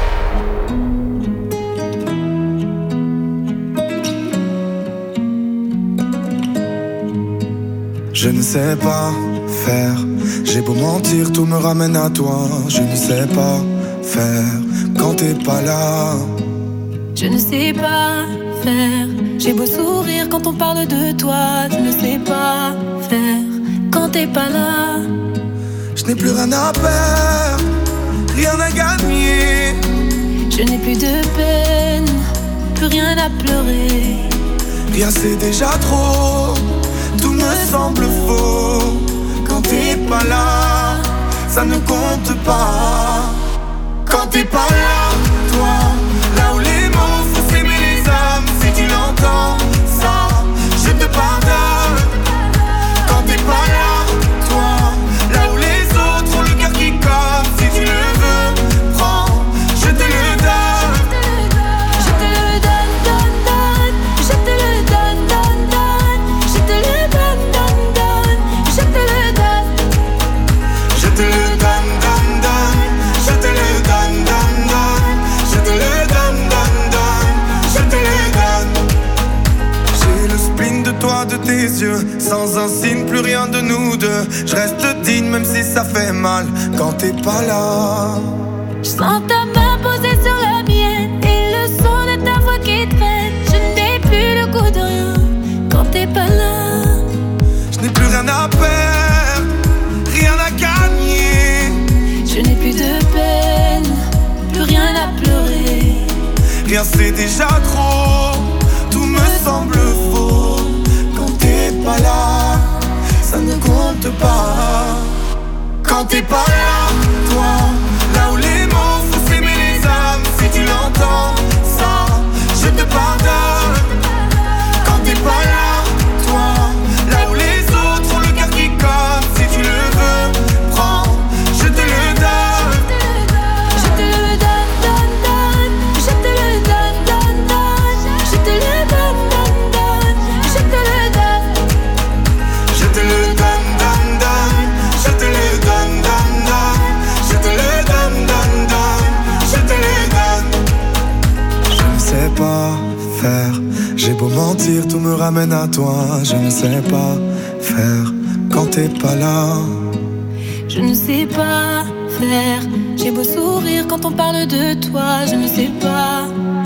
Je ne sais pas faire, j'ai beau mentir, tout me ramène à toi. Je ne sais pas faire quand t'es pas là. Je ne sais pas faire. J'ai beau sourire quand on parle de toi. Je ne sais pas faire quand t'es pas là. Je n'ai plus rien à perdre, rien à gagner. Je n'ai plus de peine, plus rien à pleurer. Rien c'est déjà trop, tout me semble faux. Quand t'es pas là, ça ne compte pas. Quand t'es pas là, toi, là où les mots font s'aimer les âmes. Si tu l'entends, ça, je te pardonne. Quand t'es pas là, toi, là où les autres ont le cœur qui colle. Si tu le veux, prends, je te le donne. Je te le donne, donne, donne. Je te le donne, donne, donne. Je te le donne, donne, donne. Je te le donne. Je te le donne, donne, donne. Je te le donne, donne, donne. Je te le donne, donne, donne. Je te le donne. J'ai le spleen de toi, de tes yeux. Sans un signe, plus rien de nous deux. Je reste digne même si ça fait mal quand t'es pas là. Je sens ta main posée sur la mienne et le son de ta voix qui traîne. Je n'ai plus le goût de rien quand t'es pas là. Je n'ai plus rien à perdre, rien à gagner. Je n'ai plus de peine, plus rien c'est déjà trop. Tout me semble faux quand t'es pas là. Ça ne compte pas quand t'es pas là, toi. Là où les mots font s'aimer les âmes. Si tu l'entends, ça, je te pardonne. Quand t'es pas là, toi. Là où les autres ont le cœur qui colle. Si tu le veux, prends, je te le donne. Je te le donne, donne, donne. Je te le donne, donne, donne. Je te le donne, donne, donne. Je te le donne. Je te le donne, donne, donne. Je te le donne, donne, donne. Je te le donne, donne, donne. Je te le donne. Je ne sais pas faire. J'ai beau mentir, tout me ramène à toi. Je ne sais pas faire quand t'es pas là. Je ne sais pas faire. J'ai beau sourire quand on parle de toi. Je ne sais pas.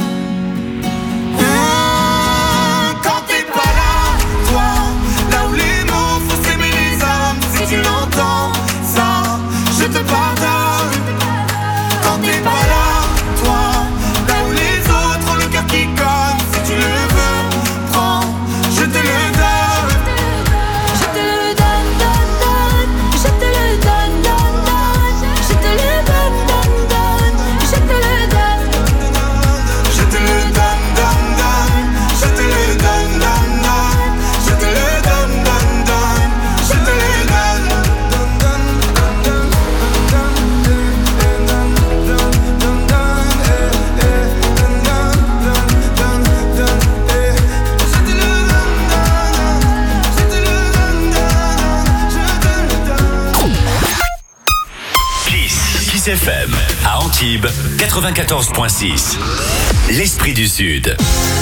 Quand t'es pas là, toi. Là où les mots font s'aimer les âmes. Si tu l'entends, ça, je te pardonne. Quand t'es pas là, toi. Là où les autres ont le cœur qui colle. Si tu le veux, prends, je te le donne. Je te le donne, donne, donne. Je te le donne, donne, donne. Je te le donne, donne, donne. Je te le donne. Je te le donne, donne, donne. Je te le donne, donne, donne. Je te le donne, donne, donne. Je te le donne. Kiss. Kiss F M. À Antibes, quatre-vingt-quatorze virgule six. L'esprit du Sud.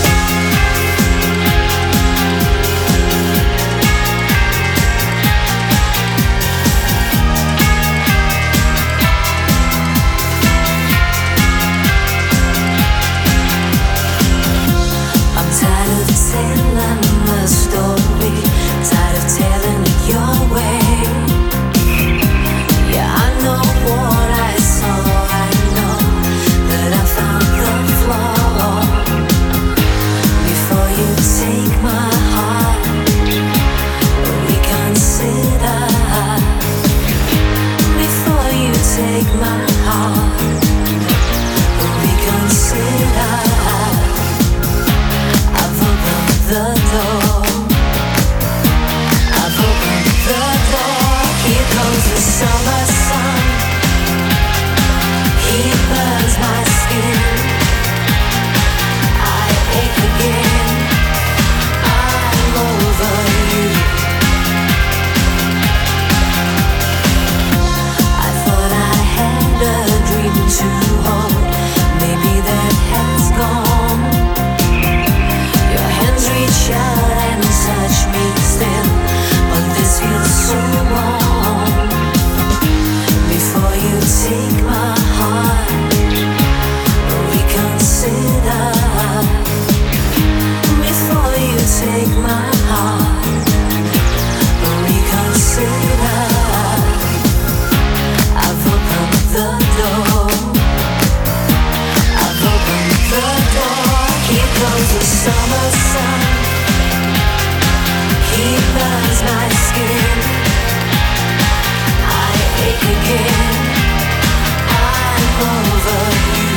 I'm tired of telling the story, tired of telling it your way. Yeah, I know what I saw, I know that I found the flaw. Before you take my heart, reconsider. Before you take my heart, reconsider. I've opened the door. I've opened the door. Here comes the summer sun. He burns my skin. I ache again. I'm over you. I thought I had a dream to hold. Maybe that has gone. Your hands reach out and touch me still, but this feels so wrong. Before you take my heart, reconsider. Before you take my heart, reconsider. I've opened the door. I've opened the door. Here comes the summer sun. He burns my skin. I ache again. I'm over you.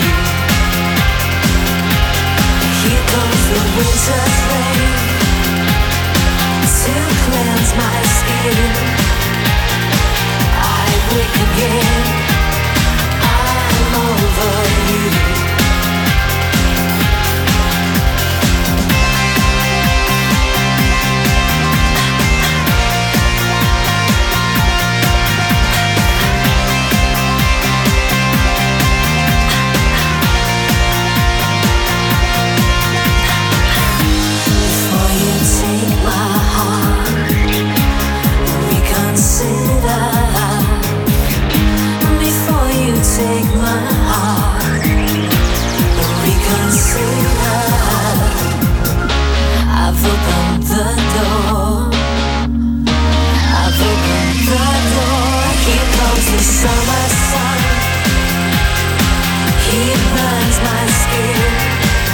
Here comes the winter rain to cleanse my skin. I wake again. I'm over you. Before you take my heart, reconsider. Before you take my heart, reconsider. I've opened the door. I've opened the door. Here comes the summer sun. He burns my skin.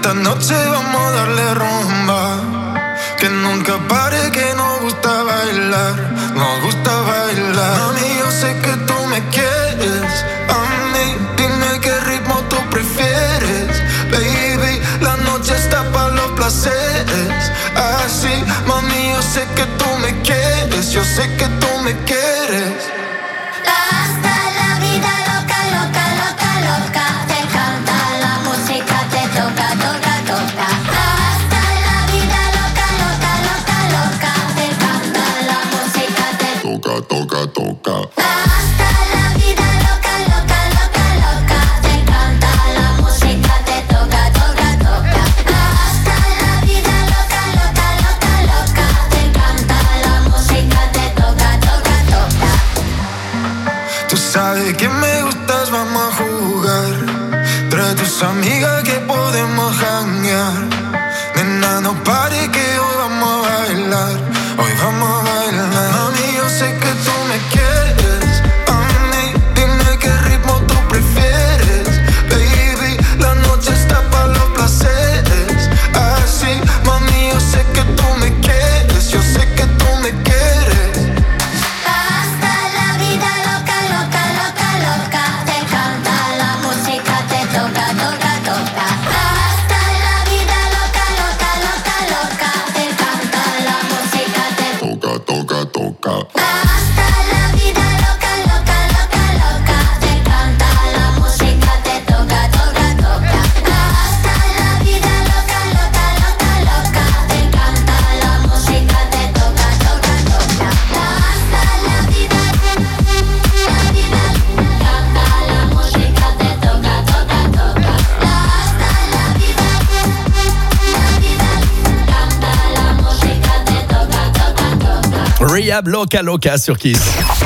esta noche vamos a darle rumba. Que nunca pare, que nos gusta bailar. Nos gusta bailar. Mami, yo sé que tú me quieres. A mí, dime qué ritmo tú prefieres. Baby, la noche está para los placeres. Así, mami, yo sé que tú me quieres. Yo sé que tú me quieres. Hasta la vida loca, loca, loca, loca. Te canta la música, te toca, toca, toca. Hasta la vida loca, loca, loca, loca. Te canta la música, te toca, toca, toca. Hasta la vida loca, loca, loca, loca. Te canta la música, te toca, toca, toca. Hasta la vida loca, loca, loca, loca. Te canta la música, te toca, toca, toca. Tú sabes que me gustas, vamos a jugar. Trae tus amigas que podemos janguear. Nena, no pare que hoy vamos a bailar. Hoy vamos a bailar. Mami, yo sé que tú me quieres. A mí, dime qué ritmo tú prefieres. Baby, la noche está para los placeres. Así, mami, yo sé que tú me quieres. Yo sé que tú me quieres. Hasta la vida loca, loca, loca, loca. Te canta la música, te toca, toca, toca. Hasta la vida loca, loca, loca, loca. Te canta la música, te toca, toca, toca. Hasta la vida loca, loca, loca, loca. Te canta la música, te toca, toca, toca. Hasta la vida loca, loca, loca, loca. Te canta la música, te toca, toca, toca. Hasta la vida, la vida, canta la música, te toca, toca, toca. Hasta la vida, la vida, canta la música, te toca, toca, toca. Rehab Loca Loca sur Kiss.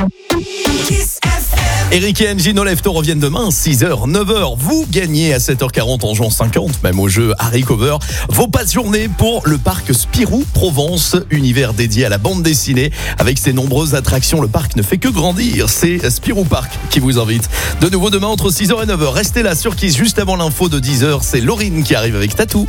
Eric et Angie No Lefto reviennent demain, six heures, neuf heures. Vous gagnez à sept heures quarante en jouant cinquante, même au jeu Harry Cover, vos passes journée pour le parc Spirou Provence, univers dédié à la bande dessinée. Avec ses nombreuses attractions, le parc ne fait que grandir. C'est Spirou Park qui vous invite. De nouveau demain entre six heures et neuf heures. Restez là sur Kiss, juste avant l'info de dix heures. C'est Laurine qui arrive avec Tatou.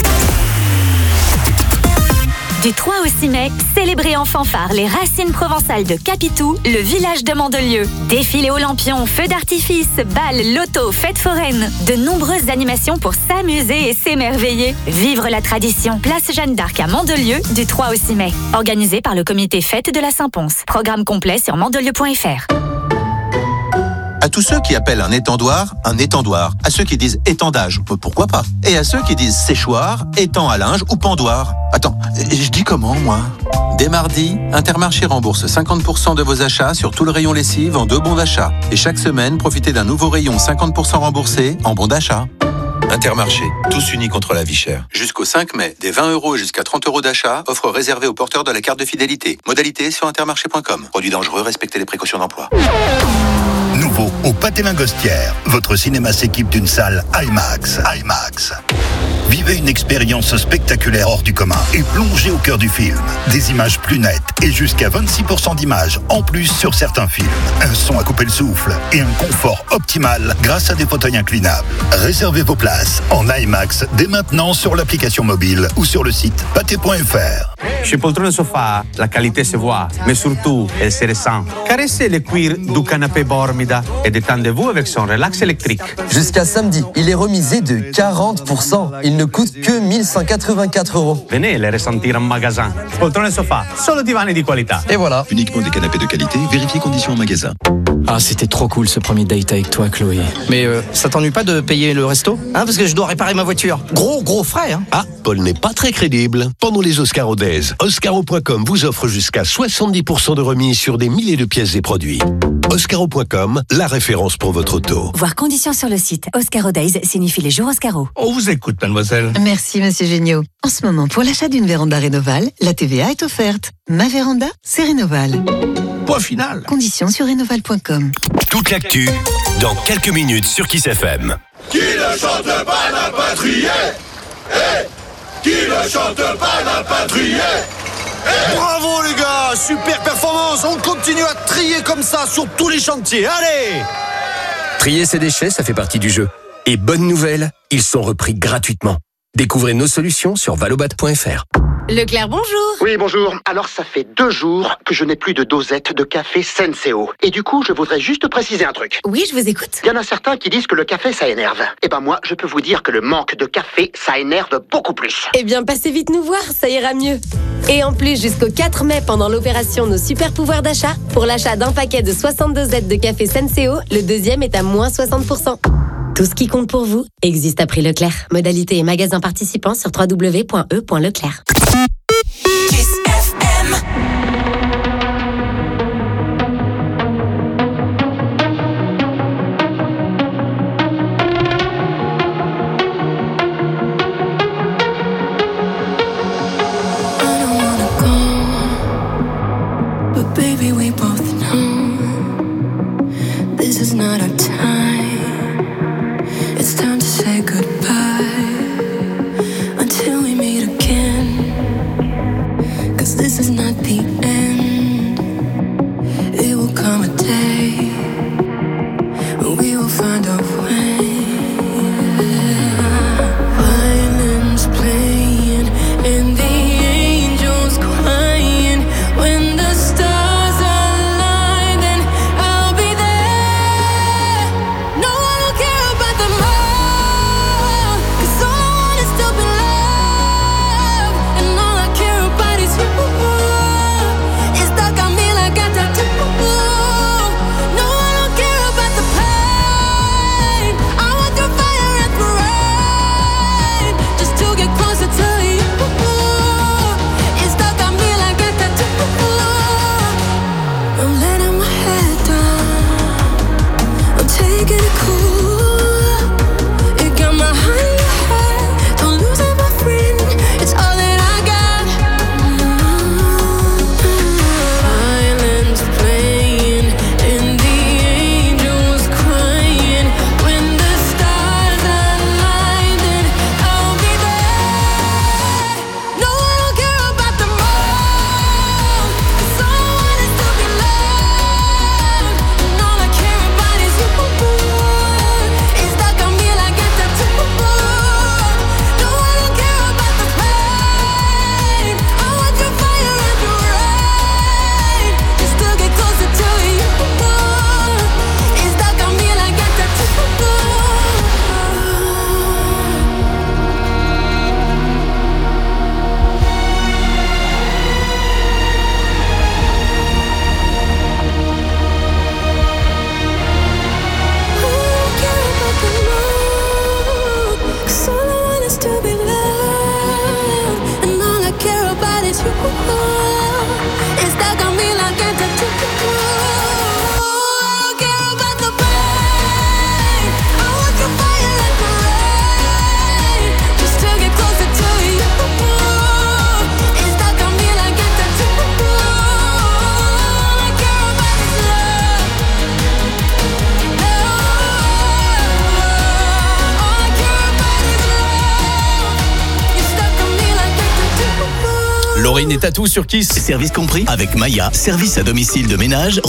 Du trois au six mai, célébrez en fanfare les racines provençales de Capitou, le village de Mandelieu. Défilé Olympion, feux d'artifice, balles, loto, fêtes foraines. De nombreuses animations pour s'amuser et s'émerveiller. Vivre la tradition. Place Jeanne d'Arc à Mandelieu du trois au six mai. Organisé par le comité Fête de la Saint-Pons. Programme complet sur mandelieu point f r. À tous ceux qui appellent un étendoir un étendoir, à ceux qui disent étendage, pourquoi pas, et à ceux qui disent séchoir, étang à linge ou pendoir. Attends, je dis comment moi ? Dès mardi, Intermarché rembourse cinquante pour cent de vos achats sur tout le rayon lessive en deux bons d'achat. Et chaque semaine, profitez d'un nouveau rayon cinquante pour cent remboursé en bons d'achat. Intermarché, tous unis contre la vie chère. Jusqu'au cinq mai, des vingt euros jusqu'à trente euros d'achat, offre réservée aux porteurs de la carte de fidélité. Modalité sur intermarché point com. Produit dangereux, respectez les précautions d'emploi. Nouveau au Pâté Lingostière, votre cinéma s'équipe d'une salle IMAX. IMAX. Vivez une expérience spectaculaire hors du commun et plongez au cœur du film. Des images plus nettes et jusqu'à vingt-six pour cent d'images en plus sur certains films. Un son à couper le souffle et un confort optimal grâce à des fauteuils inclinables. Réservez vos places en IMAX dès maintenant sur l'application mobile ou sur le site pâté point f r. Chez Poltrone Sofa, la qualité se voit, mais surtout, elle se ressent. Caressez le cuir du canapé Bormida et détendez-vous avec son relax électrique. Jusqu'à samedi, il est remisé de quarante pour cent. Il ne coûte que mille cent quatre-vingt-quatre euros. Venez le ressentir en magasin. Poltrone Sofa, solo divani di qualità. Et voilà. Uniquement des canapés de qualité, vérifiez conditions en magasin. Ah, c'était trop cool ce premier date avec toi, Chloé. Mais euh, ça t'ennuie pas de payer le resto ? Hein, parce que je dois réparer ma voiture. Gros, gros frais, hein. Ah, Paul n'est pas très crédible. Pendant les Oscaro Days, Oscaro point com vous offre jusqu'à soixante-dix pour cent de remise sur des milliers de pièces et produits. Oscaro point com, la référence pour votre auto. Voir conditions sur le site. Oscaro Days signifie les jours Oscaro. On vous écoute, mademoiselle. Merci, monsieur Géniaud. En ce moment, pour l'achat d'une véranda Rénoval, la T V A est offerte. Ma véranda, c'est Rénoval. Point final. Conditions sur rénoval point com. Toute l'actu, dans quelques minutes sur Kiss F M. Qui ne chante pas n'a pas trié. Hey, qui ne chante pas n'a pas trié. Hey. Bravo les gars, super performance. On continue à trier comme ça sur tous les chantiers. Allez! Trier ses déchets, ça fait partie du jeu. Et bonne nouvelle, ils sont repris gratuitement. Découvrez nos solutions sur valobat point f r. Leclerc, bonjour. Oui, bonjour. Alors, ça fait deux jours que je n'ai plus de dosette de café Senseo. Et du coup, je voudrais juste préciser un truc. Oui, je vous écoute. Il y en a certains qui disent que le café, ça énerve. Eh ben moi, je peux vous dire que le manque de café, ça énerve beaucoup plus. Eh bien, passez vite nous voir, ça ira mieux. Et en plus, jusqu'au quatre mai, pendant l'opération Nos Super Pouvoirs d'achat, pour l'achat d'un paquet de soixante-deux dosettes de café Senseo, le deuxième est à moins soixante pour cent. Tout ce qui compte pour vous existe à prix Leclerc. Modalité et magasin participants sur w w w point e point leclerc. Kiss F M. But baby, we both know this is not our time. It's time to say goodbye until we meet again. 'Cause this is not the end. It will come a day when we will find our way. Violins playing and the angels crying. When the stars align, then I'll be there. No one will care about the more, 'cause all I want is to be loved, and all I care about is you. It's stuck on me like a tattoo. No one will care about the pain. I want through fire and through rain, just to get closer to you. It's stuck on me like a tattoo. I'm letting my head down. I'm taking it cool. You got my heart in your head. Don't lose it, my friend. It's all that I got. Violins playing and the angels crying. When the stars align, then I'll be there. No one will care about the more, 'cause all I want is to be loved, and all I care about is you. It's stuck on me like a tattoo. No one will care about the pain. I want your fire and your rain, just to get closer to you. It's stuck on me like a tattoo. Cause all I want is to be loved, and all I care about is you. It's stuck on me like a tattoo. I don't care about the pain. I want your fire and your rain, just to get closer to you. It's stuck on me like a tattoo. All I care about is love. All I care about is love. You're stuck on me like a tattoo. Laurine et Tatou sur Kiss. Service compris avec Maya, service à domicile de ménage